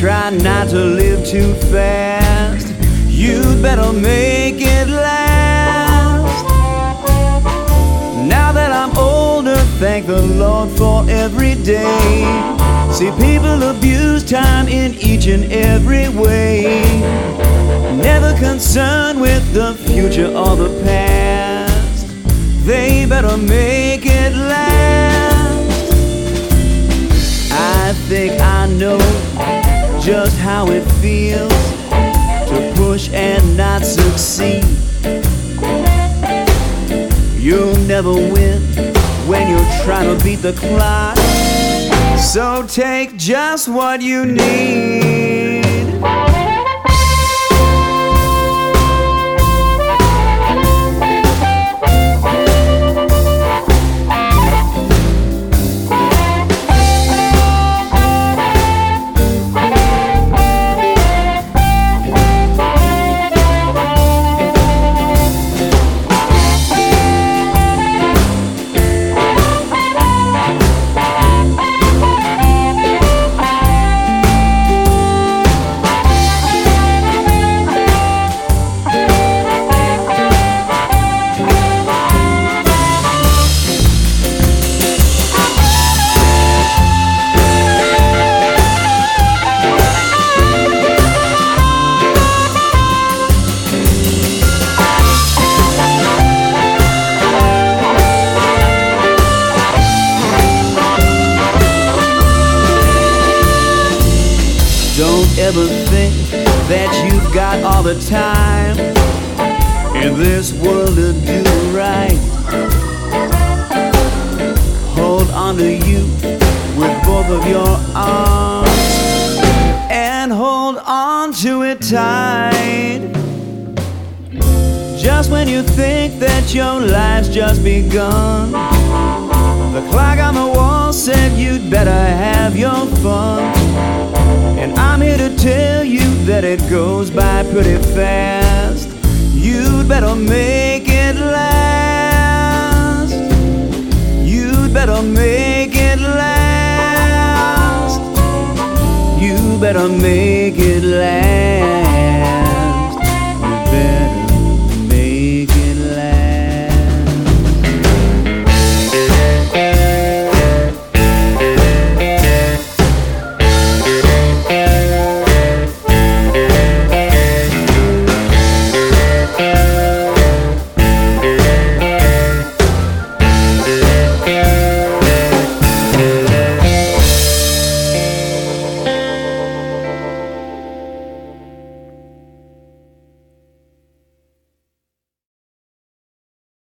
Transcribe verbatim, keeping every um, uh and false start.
try not to live too fast. You'd better make it last. Now that I'm older, thank the Lord for every day. See, people abuse time in each and every way, never concerned with the future or the past. They better make it last. I think I know just how it feels to push and not succeed. You'll never win when you're trying to beat the clock. So take just what you need. Don't ever think that you've got all the time in this world to do right. Hold on to you with both of your arms and hold on to it tight. Just when you think that your life's just begun, the clock on the wall said you'd better have your fun. And I'm here to tell you that it goes by pretty fast. You'd better make it last. You'd better make it last. You better make it last.